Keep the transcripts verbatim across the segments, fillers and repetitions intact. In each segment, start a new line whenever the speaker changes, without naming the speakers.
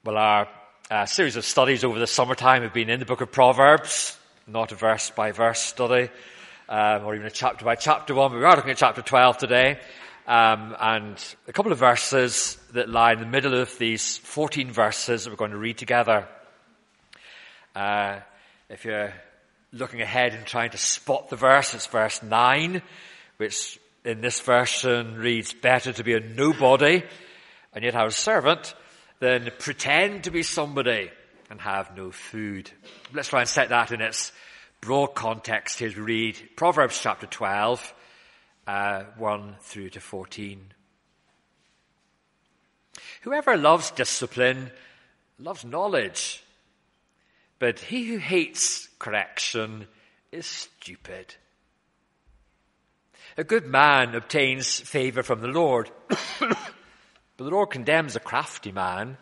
Well, our uh, series of studies over the summertime have been in the book of Proverbs, not a verse-by-verse study, um, or even a chapter-by-chapter one, but we are looking at chapter twelve today, um, and a couple of verses that lie in the middle of these fourteen verses that we're going to read together. Uh, if you're looking ahead and trying to spot the verse, it's verse nine, which in this version reads, "Better to be a nobody and yet have a servant than pretend to be somebody and have no food." Let's try and set that in its broad context here as we read Proverbs chapter twelve, uh, one through to fourteen. "Whoever loves discipline loves knowledge, but he who hates correction is stupid. A good man obtains favor from the Lord, but the Lord condemns a crafty man.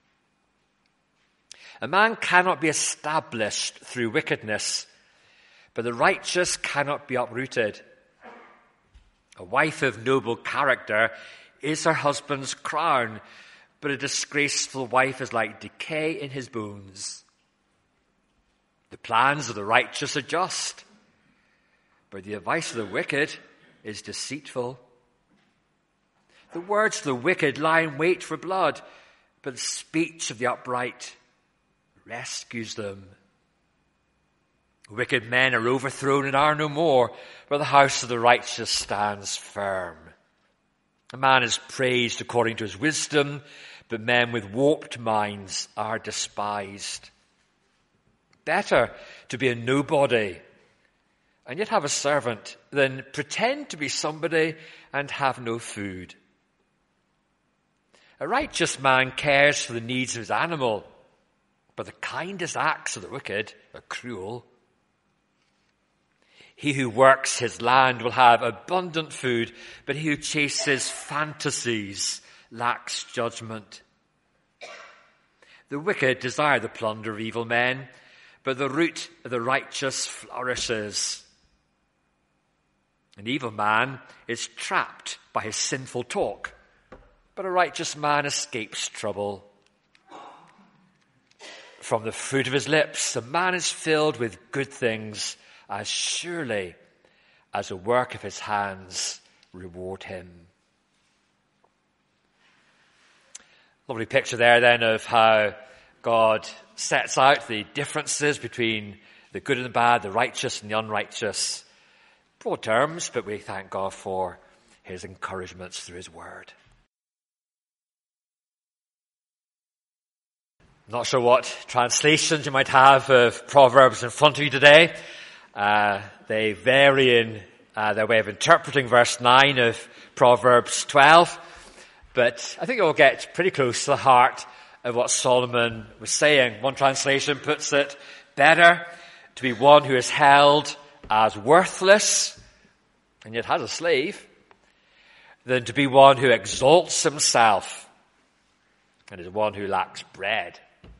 A man cannot be established through wickedness, but the righteous cannot be uprooted. A wife of noble character is her husband's crown, but a disgraceful wife is like decay in his bones. The plans of the righteous are just, but the advice of the wicked is deceitful. The words of the wicked lie in wait for blood, but the speech of the upright rescues them. Wicked men are overthrown and are no more, but the house of the righteous stands firm. A man is praised according to his wisdom, but men with warped minds are despised. Better to be a nobody and yet have a servant than pretend to be somebody and have no food. A righteous man cares for the needs of his animal, but the kindest acts of the wicked are cruel. He who works his land will have abundant food, but he who chases fantasies lacks judgment. The wicked desire the plunder of evil men, but the root of the righteous flourishes. An evil man is trapped by his sinful talk, but a righteous man escapes trouble. From the fruit of his lips, a man is filled with good things, as surely as the work of his hands reward him." Lovely picture there then of how God sets out the differences between the good and the bad, the righteous and the unrighteous. Broad terms, but we thank God for his encouragements through his word. Not sure what translations you might have of Proverbs in front of you today. Uh, they vary in uh, their way of interpreting verse nine of Proverbs twelve. But I think it will get pretty close to the heart of what Solomon was saying. One translation puts it, better to be one who is held as worthless and yet has a slave than to be one who exalts himself and is one who lacks bread.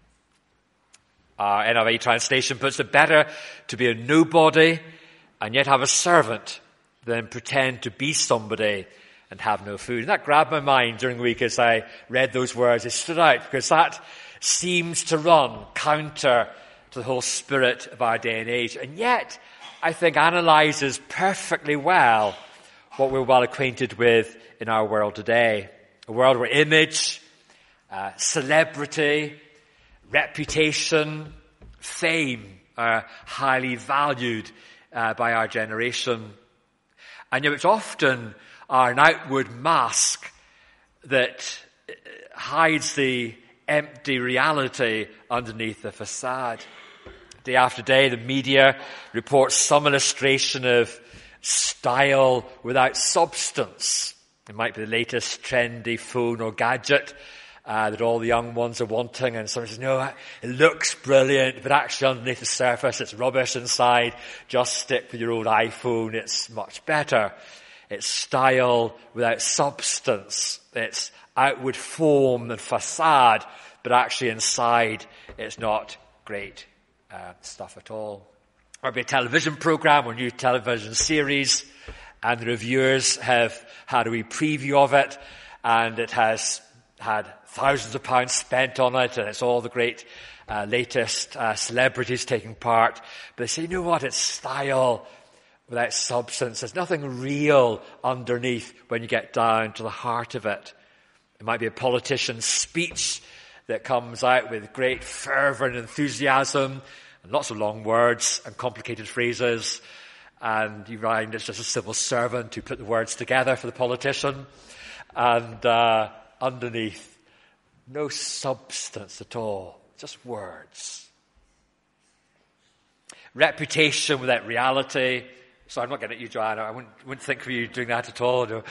Our N I V translation puts it, better to be a nobody and yet have a servant than pretend to be somebody and have no food. And that grabbed my mind during the week as I read those words. It stood out because that seems to run counter to the whole spirit of our day and age. And yet, I think analyzes perfectly well what we're well acquainted with in our world today. A world where image, uh, celebrity, reputation, fame are highly valued uh, by our generation. And yet it's often are an outward mask that hides the empty reality underneath the facade. Day after day, the media reports some illustration of style without substance. It might be the latest trendy phone or gadget uh, that all the young ones are wanting, and someone says, no, it looks brilliant, but actually underneath the surface it's rubbish inside. Just stick with your old iPhone, it's much better. It's style without substance. It's outward form and facade, but actually inside it's not great uh, stuff at all. Or it'll be a television program or new television series, and the reviewers have had a wee preview of it, and it has had thousands of pounds spent on it, and it's all the great uh, latest uh, celebrities taking part. But they say, you know what, it's style without substance. There's nothing real underneath when you get down to the heart of it. It might be a politician's speech that comes out with great fervour and enthusiasm, and lots of long words and complicated phrases, and you find it's just a civil servant who put the words together for the politician, and uh, underneath, no substance at all, just words. Reputation without reality. So I'm not getting at you, Joanna. I wouldn't, wouldn't think of you doing that at all. No.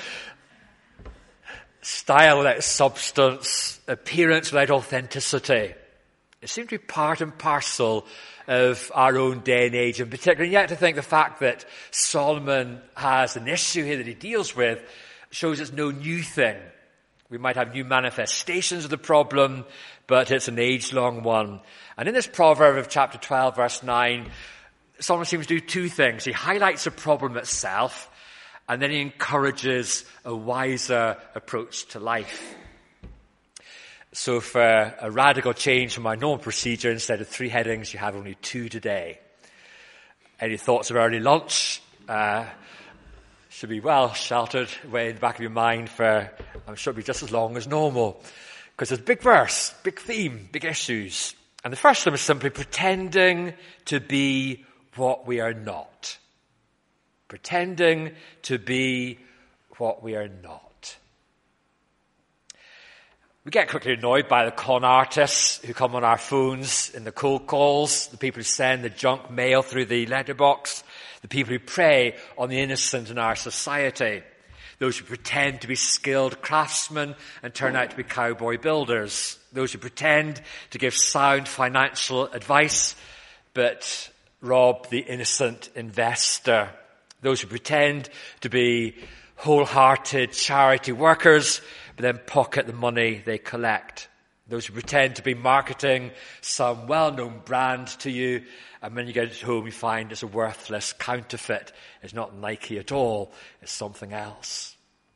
Style without substance. Appearance without authenticity. It seems to be part and parcel of our own day and age in particular. And yet I think the fact that Solomon has an issue here that he deals with shows it's no new thing. We might have new manifestations of the problem, but it's an age-long one. And in this proverb of chapter twelve, verse nine, Solomon seems to do two things. He highlights the problem itself, and then he encourages a wiser approach to life. So for a radical change from our normal procedure, instead of three headings, you have only two today. Any thoughts of early lunch? Uh, should be well sheltered away in the back of your mind for, I'm sure it'll be just as long as normal. Because there's a big verse, big theme, big issues. And the first of them is simply pretending to be what we are not. Pretending to be what we are not. We get quickly annoyed by the con artists who come on our phones in the cold calls, the people who send the junk mail through the letterbox, the people who prey on the innocent in our society, those who pretend to be skilled craftsmen and turn out to be cowboy builders, those who pretend to give sound financial advice but rob the innocent investor, those who pretend to be wholehearted charity workers but then pocket the money they collect, those who pretend to be marketing some well-known brand to you, and when you get home you find it's a worthless counterfeit. It's not Nike at all, it's something else.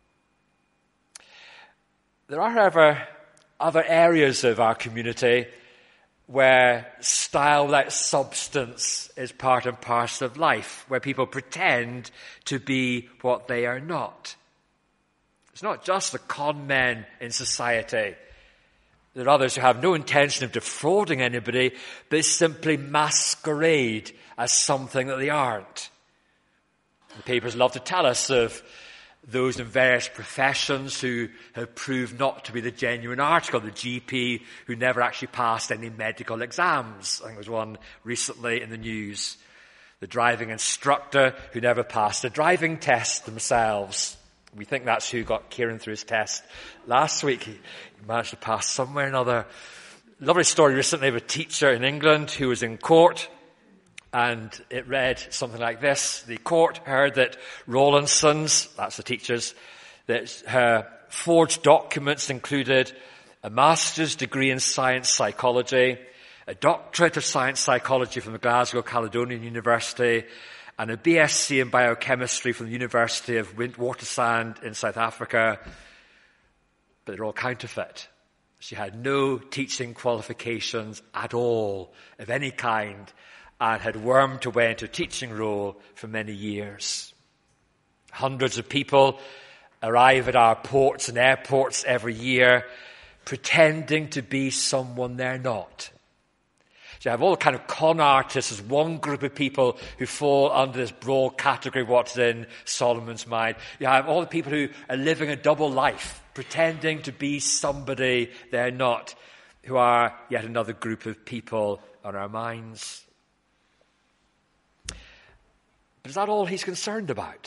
There are, however, other areas of our community where style without substance is part and parcel of life, where people pretend to be what they are not. It's not just the con men in society. There are others who have no intention of defrauding anybody, but they simply masquerade as something that they aren't. The papers love to tell us of those in various professions who have proved not to be the genuine article. The G P who never actually passed any medical exams. I think there was one recently in the news. The driving instructor who never passed a driving test themselves. We think that's who got Kieran through his test last week. He managed to pass somewhere or another. Lovely story recently of a teacher in England who was in court, and it read something like this. The court heard that Rawlinson's, that's the teachers, that her forged documents included a master's degree in science psychology, a doctorate of science psychology from the Glasgow Caledonian University, and a B S c in biochemistry from the University of Witwatersrand in South Africa. But they're all counterfeit. She had no teaching qualifications at all of any kind, and had wormed away into a teaching role for many years. Hundreds of people arrive at our ports and airports every year pretending to be someone they're not. So you have all the kind of con artists as one group of people who fall under this broad category of what's in Solomon's mind. You have all the people who are living a double life, pretending to be somebody they're not, who are yet another group of people on our minds. But is that all he's concerned about?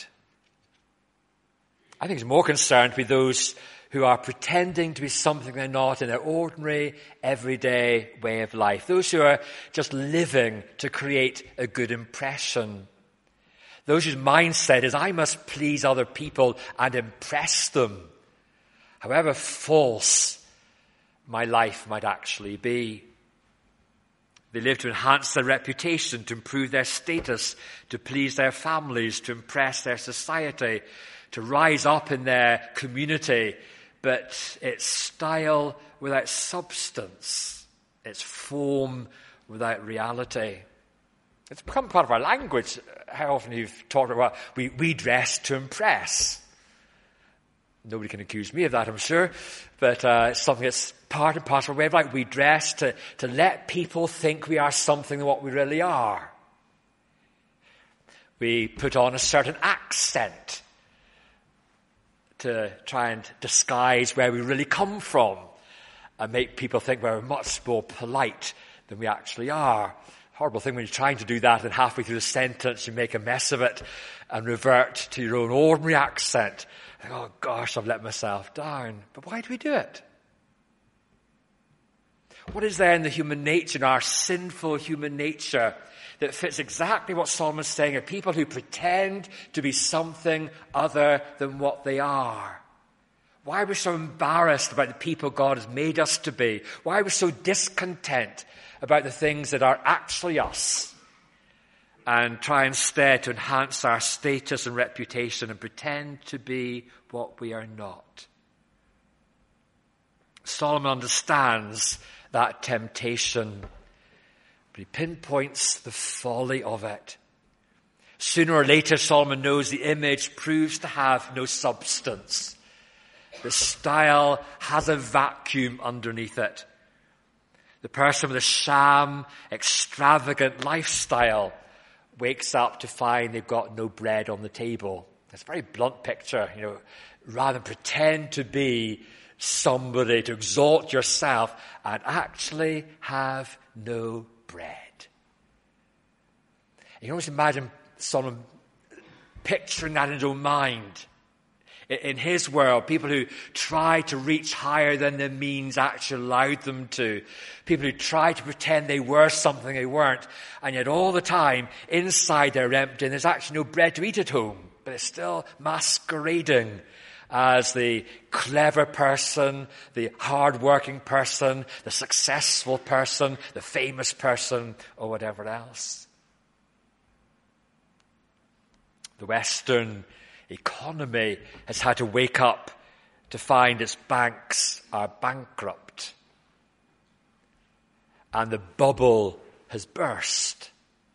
I think he's more concerned with those who are pretending to be something they're not in their ordinary, everyday way of life. Those who are just living to create a good impression. Those whose mindset is, I must please other people and impress them, however false my life might actually be. They live to enhance their reputation, to improve their status, to please their families, to impress their society, to rise up in their community but it's style without substance. It's form without reality. It's become part of our language. How often you've talked about, we, we dress to impress. Nobody can accuse me of that, I'm sure. But uh, it's something that's part and parcel of our way of life. We dress to, to let people think we are something than what we really are. We put on a certain accent to try and disguise where we really come from and make people think we're much more polite than we actually are. Horrible thing when you're trying to do that and halfway through the sentence you make a mess of it and revert to your own ordinary accent. Like, oh gosh, I've let myself down. But why do we do it? What is there in the human nature, in our sinful human nature, that fits exactly what Solomon's saying are people who pretend to be something other than what they are? Why are we so embarrassed about the people God has made us to be? Why are we so discontent about the things that are actually us? And try instead to enhance our status and reputation and pretend to be what we are not. Solomon understands that temptation, but he pinpoints the folly of it. Sooner or later, Solomon knows the image proves to have no substance. The style has a vacuum underneath it. The person with a sham, extravagant lifestyle wakes up to find they've got no bread on the table. It's a very blunt picture, you know, rather than pretend to be somebody, to exalt yourself and actually have no bread. You can almost imagine Solomon picturing that in his own mind. In his world, people who try to reach higher than their means actually allowed them to. People who try to pretend they were something they weren't. And yet all the time, inside they're empty and there's actually no bread to eat at home. But it's still masquerading as the clever person, the hard-working person, the successful person, the famous person, or whatever else. The Western economy has had to wake up to find its banks are bankrupt. And the bubble has burst.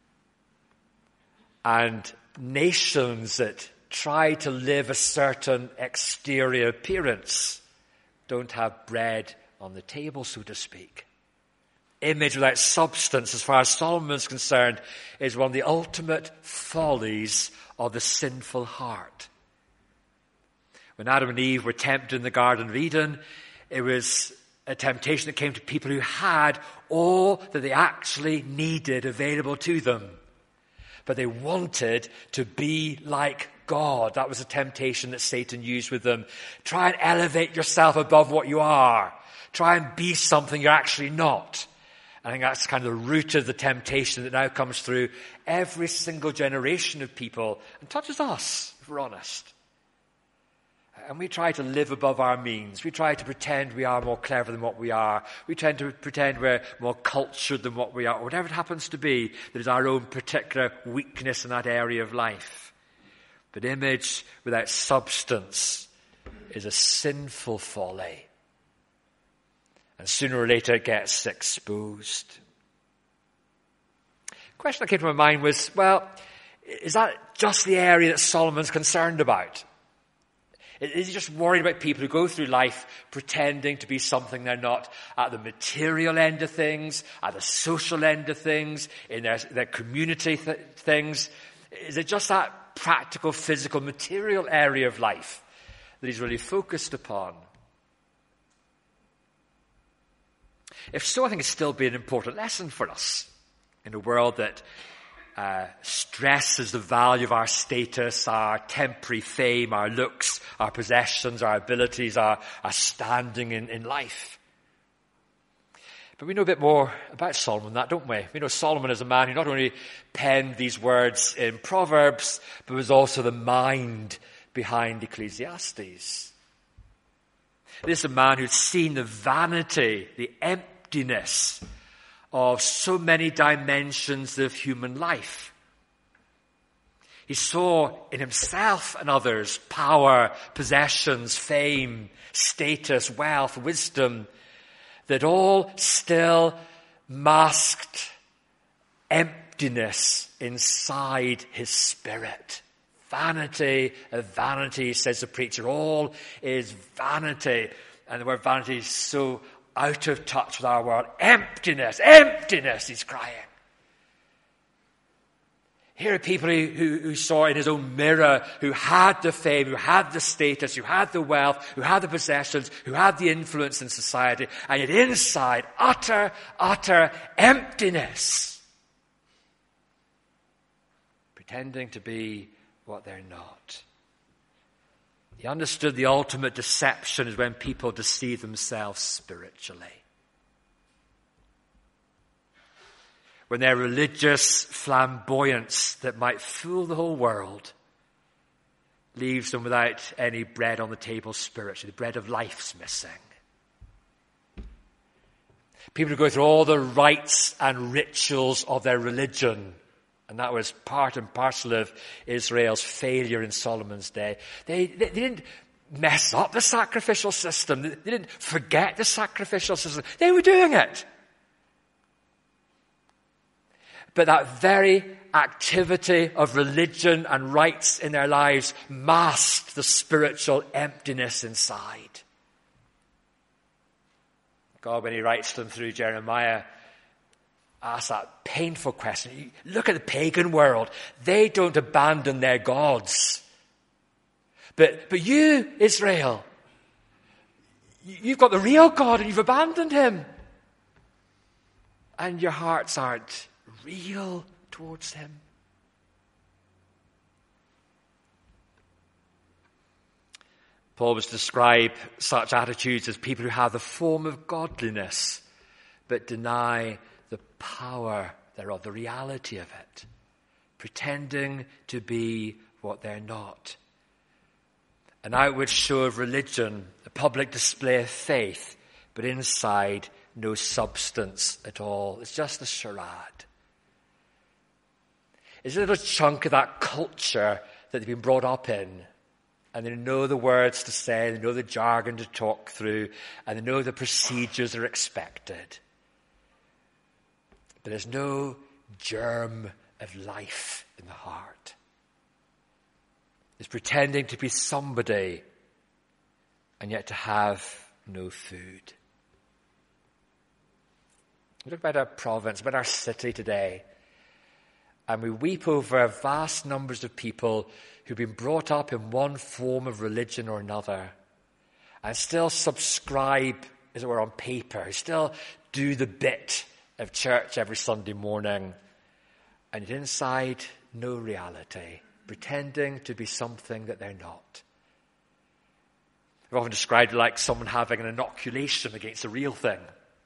And nations that try to live a certain exterior appearance don't have bread on the table, so to speak. Image without substance, as far as Solomon's concerned, is one of the ultimate follies of the sinful heart. When Adam and Eve were tempted in the Garden of Eden, it was a temptation that came to people who had all that they actually needed available to them. But they wanted to be like God. That was a temptation that Satan used with them. Try and elevate yourself above what you are. Try and be something you're actually not. I think that's kind of the root of the temptation that now comes through every single generation of people and touches us, if we're honest. And we try to live above our means. We try to pretend we are more clever than what we are. We tend to pretend we're more cultured than what we are. Or whatever it happens to be, that is our own particular weakness in that area of life. But image without substance is a sinful folly. And sooner or later it gets exposed. The question that came to my mind was, well, is that just the area that Solomon's concerned about? Is he just worried about people who go through life pretending to be something they're not at the material end of things, at the social end of things, in their, their community th- things? Is it just that practical, physical, material area of life that he's really focused upon? If so, I think it's still be an important lesson for us in a world that uh, stresses the value of our status, our temporary fame, our looks, our possessions, our abilities, our, our standing in, in life. But we know a bit more about Solomon than that, don't we? We know Solomon is a man who not only penned these words in Proverbs, but was also the mind behind Ecclesiastes. This is a man who'd seen the vanity, the emptiness of so many dimensions of human life. He saw in himself and others power, possessions, fame, status, wealth, wisdom, that all still masked emptiness inside his spirit. Vanity of vanity, says the preacher. All is vanity. And the word vanity is so out of touch with our world. Emptiness, emptiness, he's crying. Here are people who, who, who saw in his own mirror, who had the fame, who had the status, who had the wealth, who had the possessions, who had the influence in society, and yet inside, utter, utter emptiness. Pretending to be what they're not. He understood the ultimate deception is when people deceive themselves spiritually. When their religious flamboyance that might fool the whole world leaves them without any bread on the table spiritually. The bread of life's missing. People who go through all the rites and rituals of their religion, and that was part and parcel of Israel's failure in Solomon's day. They, they, they didn't mess up the sacrificial system. They didn't forget the sacrificial system. They were doing it. But that very activity of religion and rites in their lives masked the spiritual emptiness inside. God, when he writes them through Jeremiah, asks that painful question. Look at the pagan world. They don't abandon their gods. But, but you, Israel, you've got the real God and you've abandoned him. And your hearts aren't real towards him. Paul was to describe such attitudes as people who have the form of godliness but deny the power thereof, the reality of it, pretending to be what they're not. An outward show of religion, a public display of faith, but inside no substance at all. It's just a charade. It's a little chunk of that culture that they've been brought up in. And they know the words to say, they know the jargon to talk through, and they know the procedures that are expected. But there's no germ of life in the heart. It's pretending to be somebody, and yet to have no food. Look about our province, about our city today. And we weep over vast numbers of people who've been brought up in one form of religion or another and still subscribe, as it were, on paper, still do the bit of church every Sunday morning, and yet inside, no reality, pretending to be something that they're not. I've often described it like someone having an inoculation against the real thing.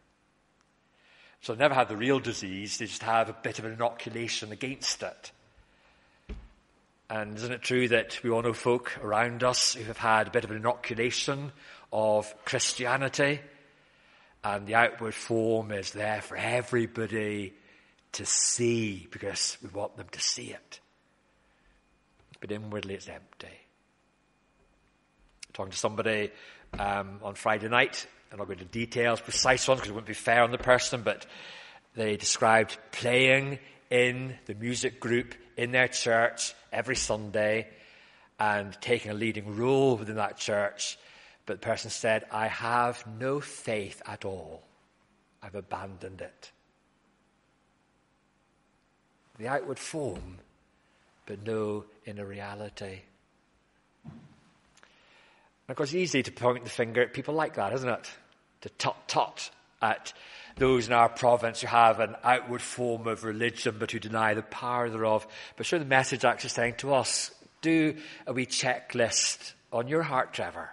So they never have the real disease, they just have a bit of an inoculation against it. And isn't it true that we all know folk around us who have had a bit of an inoculation of Christianity, and the outward form is there for everybody to see because we want them to see it. But inwardly it's empty. Talking to somebody um, on Friday night, I'm not going into details, precise ones, because it wouldn't be fair on the person, but they described playing in the music group in their church every Sunday and taking a leading role within that church. But the person said, I have no faith at all. I've abandoned it. The outward form, but no inner reality. And of course, it's easy to point the finger at people like that, isn't it? To tut-tut at those in our province who have an outward form of religion but who deny the power thereof. But sure, the message actually saying to us, do a wee checklist on your heart, Trevor.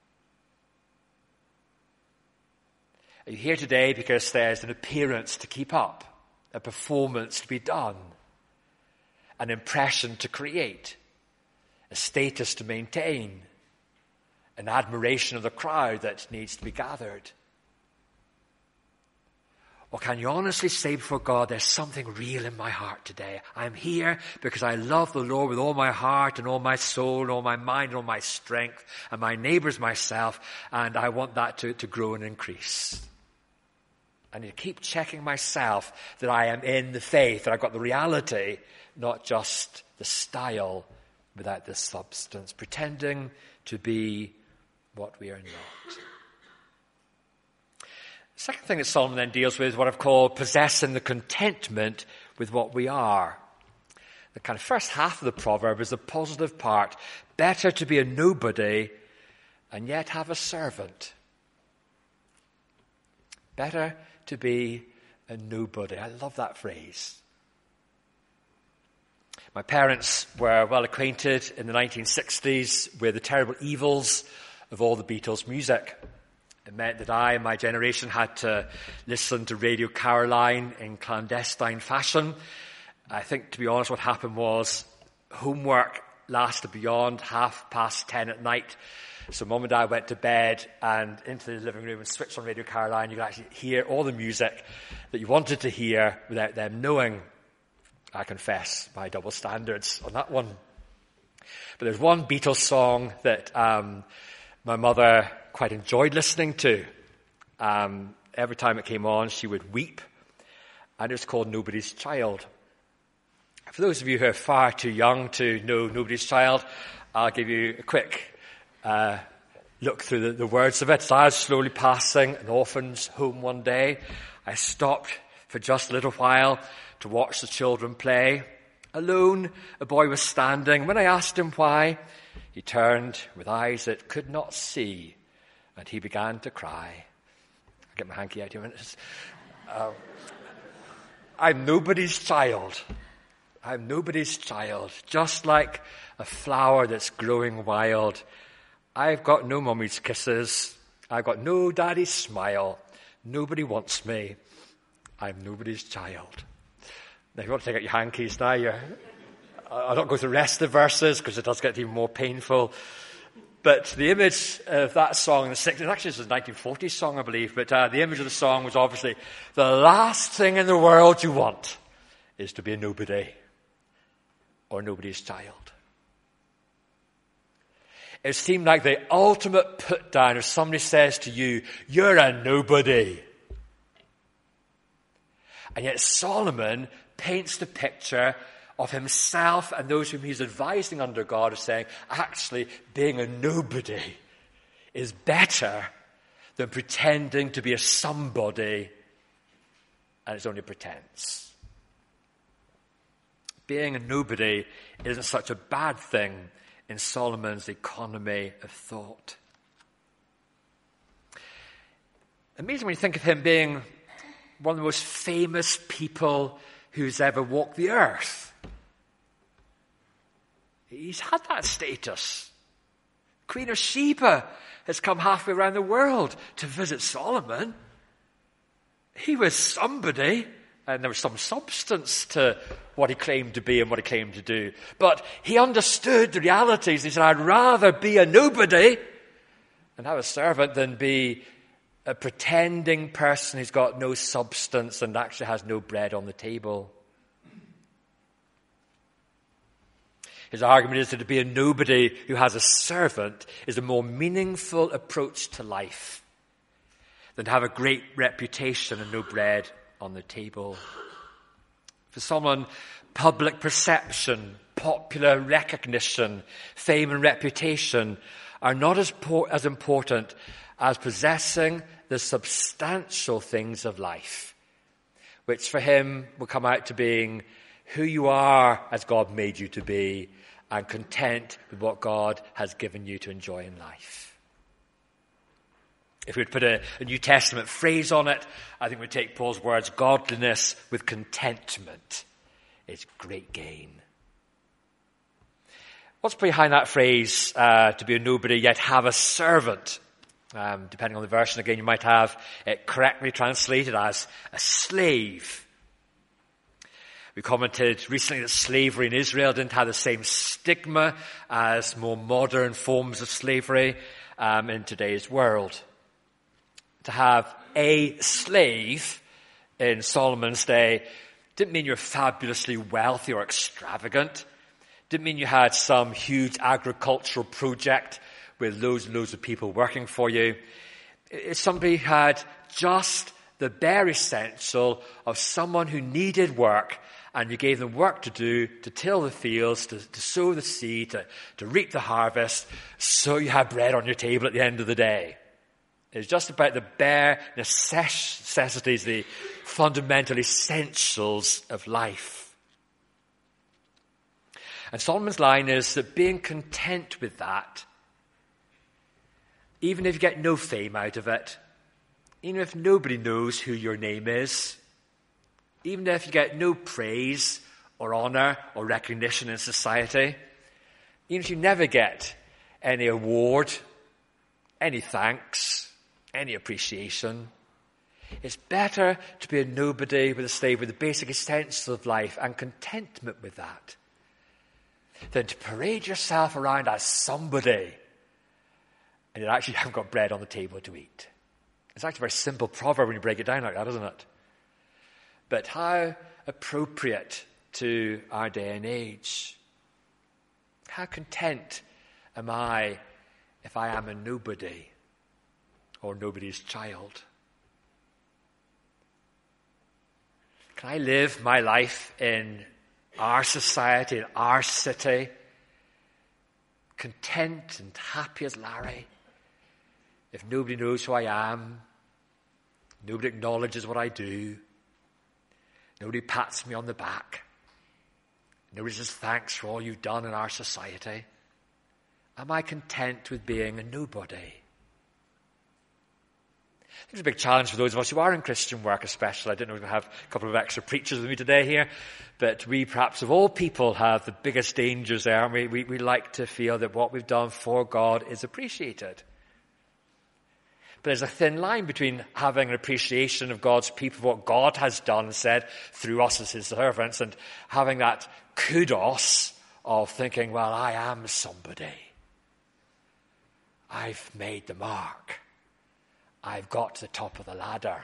Are you here today because there's an appearance to keep up, a performance to be done, an impression to create, a status to maintain, an admiration of the crowd that needs to be gathered? Or can you honestly say before God, there's something real in my heart today. I'm here because I love the Lord with all my heart and all my soul and all my mind and all my strength, and my neighbors, myself, and I want that to, to grow and increase. I need to keep checking myself that I am in the faith, that I've got the reality, not just the style without the substance, pretending to be what we are not. The second thing that Solomon then deals with is what I've called possessing the contentment with what we are. The kind of first half of the proverb is the positive part. Better to be a nobody and yet have a servant. Better to be a nobody. I love that phrase. My parents were well acquainted in the nineteen sixties with the terrible evils of all the Beatles' music. It meant that I and my generation had to listen to Radio Caroline in clandestine fashion. I think, to be honest, what happened was homework lasted beyond half past ten at night. So Mum and Dad went to bed and into the living room and switched on Radio Caroline. You could actually hear all the music that you wanted to hear without them knowing. I confess my double standards on that one. But there's one Beatles song that um, my mother quite enjoyed listening to. Um, every time it came on, she would weep. And it was called Nobody's Child. For those of you who are far too young to know Nobody's Child, I'll give you a quick uh, look through the, the words of it. As I was slowly passing an orphan's home one day, I stopped for just a little while to watch the children play. Alone, a boy was standing. When I asked him why, he turned with eyes that could not see, and he began to cry. I'll get my hanky out here in a minute. Uh, I'm nobody's child. I'm nobody's child. Just like a flower that's growing wild. I've got no mummy's kisses. I've got no daddy's smile. Nobody wants me. I'm nobody's child. Now, if you want to take out your hankies now, you're, I'll not go through the rest of the verses because it does get even more painful. But the image of that song in the sixties, actually it's a nineteen forties song, I believe, but uh, the image of the song was obviously the last thing in the world you want is to be a nobody or nobody's child. It seemed like the ultimate put down if somebody says to you, you're a nobody. And yet Solomon paints the picture of himself and those whom he's advising under God as saying, actually, being a nobody is better than pretending to be a somebody, and it's only pretense. Being a nobody isn't such a bad thing in Solomon's economy of thought. Amazing when you think of him being one of the most famous people who's ever walked the earth. He's had that status. Queen of Sheba has come halfway around the world to visit Solomon. He was somebody, and there was some substance to what he claimed to be and what he claimed to do. But he understood the realities. He said, I'd rather be a nobody and have a servant than be a pretending person who's got no substance and actually has no bread on the table. His argument is that to be a nobody who has a servant is a more meaningful approach to life than to have a great reputation and no bread on the table. For someone, public perception, popular recognition, fame and reputation are not as, po- as important as possessing the substantial things of life, which for him will come out to being who you are as God made you to be and content with what God has given you to enjoy in life. If we would put a, a New Testament phrase on it, I think we'd take Paul's words, godliness with contentment is great gain. What's behind that phrase, uh, to be a nobody yet have a servant? Um, depending on the version, again, you might have it correctly translated as a slave. We commented recently that slavery in Israel didn't have the same stigma as more modern forms of slavery um, in today's world. To have a slave in Solomon's day didn't mean you're fabulously wealthy or extravagant. Didn't mean you had some huge agricultural project with loads and loads of people working for you. It's somebody who had just the bare essential of someone who needed work, and you gave them work to do, to till the fields, to, to sow the seed, to, to reap the harvest, so you had bread on your table at the end of the day. It's just about the bare necessities, the fundamental essentials of life. And Solomon's line is that being content with that, even if you get no fame out of it, even if nobody knows who your name is, even if you get no praise or honor or recognition in society, even if you never get any award, any thanks, any appreciation, it's better to be a nobody with a slave with the basic essentials of life and contentment with that than to parade yourself around as somebody and you actually haven't got bread on the table to eat. It's actually a very simple proverb when you break it down like that, isn't it? But how appropriate to our day and age. How content am I if I am a nobody or nobody's child? Can I live my life in our society, in our city, content and happy as Larry, if nobody knows who I am, nobody acknowledges what I do, nobody pats me on the back, nobody says thanks for all you've done in our society? Am I content with being a nobody? I think it's a big challenge for those of us who are in Christian work especially. I don't know if we have a couple of extra preachers with me today here, but we perhaps of all people have the biggest dangers there, and we, we, we like to feel that what we've done for God is appreciated. But there's a thin line between having an appreciation of God's people, what God has done and said through us as his servants, and having that kudos of thinking, well, I am somebody. I've made the mark. I've got to the top of the ladder.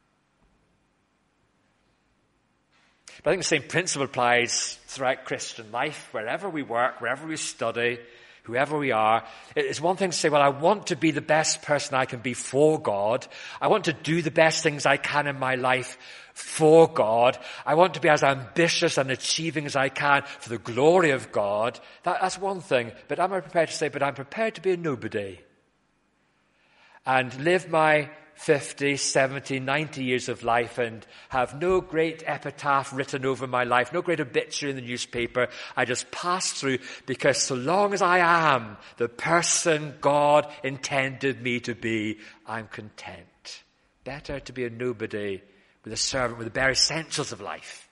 But I think the same principle applies throughout Christian life, wherever we work, wherever we study, whoever we are. It's one thing to say, well, I want to be the best person I can be for God. I want to do the best things I can in my life for God. I want to be as ambitious and achieving as I can for the glory of God. That, that's one thing. But am I prepared to say, but I'm prepared to be a nobody and live my fifty, seventy, ninety years of life and have no great epitaph written over my life, no great obituary in the newspaper. I just pass through because so long as I am the person God intended me to be, I'm content. Better to be a nobody with a servant with the bare essentials of life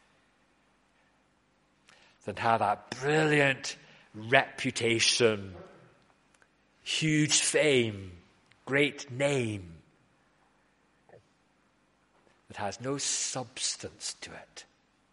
than have that brilliant reputation, huge fame, great name that has no substance to it.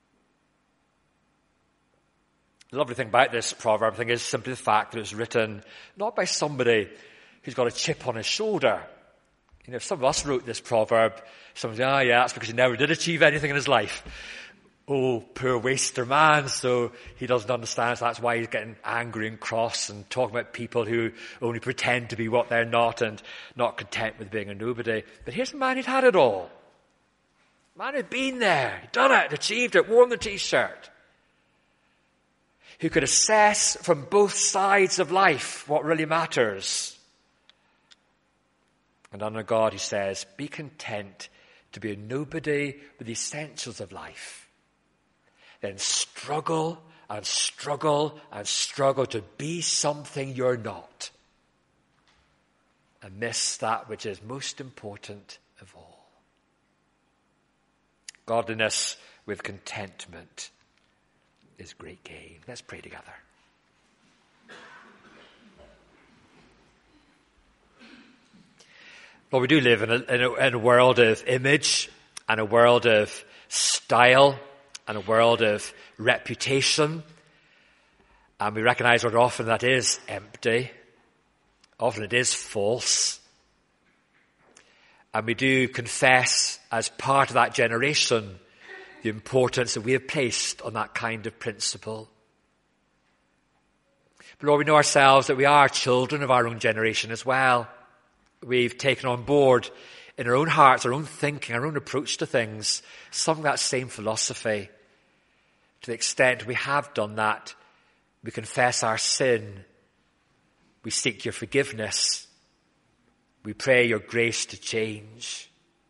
The lovely thing about this proverb, I think, is simply the fact that it's written not by somebody who's got a chip on his shoulder. You know, if some of us wrote this proverb, someone would say, oh yeah, that's because he never did achieve anything in his life. Oh, poor waster man, so he doesn't understand, so that's why he's getting angry and cross and talking about people who only pretend to be what they're not and not content with being a nobody. But here's a man who'd had it all. A man who'd been there, he'd done it, achieved it, worn the t-shirt. Who could assess from both sides of life what really matters. And under God, he says, be content to be a nobody with the essentials of life. Then struggle and struggle and struggle to be something you're not. And miss that which is most important of all. Godliness with contentment is great gain. Let's pray together. Lord, we do live in a, in a, in a world of image and a world of style and a world of reputation. And we recognize that often that is empty. Often it is false. And we do confess as part of that generation the importance that we have placed on that kind of principle. But Lord, we know ourselves that we are children of our own generation as well. We've taken on board in our own hearts, our own thinking, our own approach to things, some of that same philosophy. To the extent we have done that, we confess our sin. We seek your forgiveness. We pray your grace to change.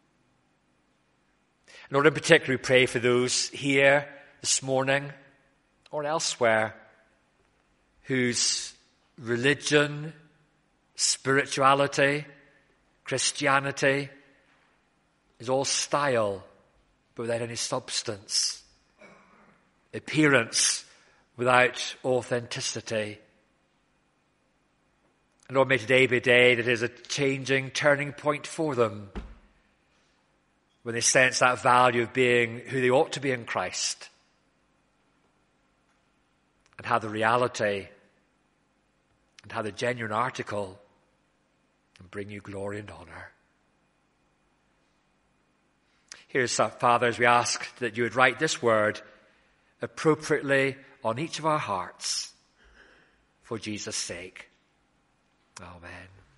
Lord, in particular, we pray for those here this morning or elsewhere whose religion, spirituality, Christianity is all style but without any substance, appearance without authenticity. And Lord, may today be a day that is a changing, turning point for them, when they sense that value of being who they ought to be in Christ, and how the reality and how the genuine article can bring you glory and honor. Here's, Father, as we ask that you would write this word appropriately on each of our hearts for Jesus' sake. Amen.